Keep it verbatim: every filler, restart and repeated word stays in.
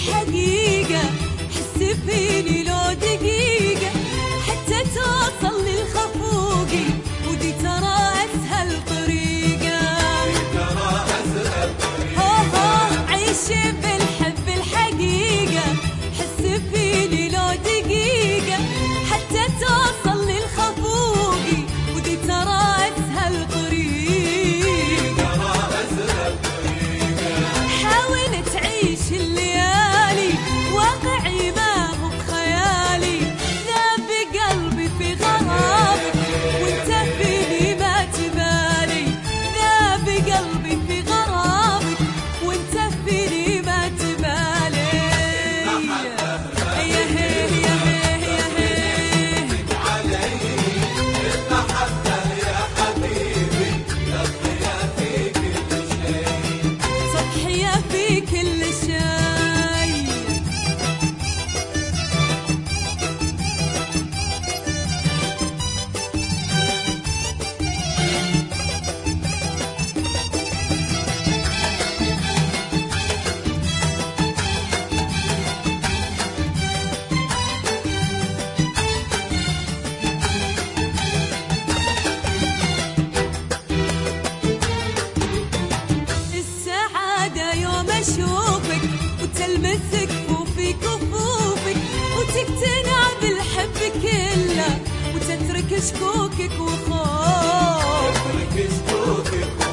بالحقيقة، حسي فيني لو دقيقة حتى توصل للخفوقي، ودي ترى أسهل طريقة. هو هو عيشي بالحب الحقيقة، حسي فيني لو دقيقة حتى توصل للخفوقي، ودي ترى أسهل طريقة. حاول تعيش الليالي واقعي ما هو بخيالي، ذاب قلبي في غرامك وانت فيني ما تبالي، ذاب قلبي في غرامك وانت فيني ما تبالي. يا هيه يا هيه يا هيه تضحية في كل شيء. السعادة يوم أشوفك وتلمس كفوفي كفوفك، وتقتنع بالحب كله وتترك شكوكك وخوفك.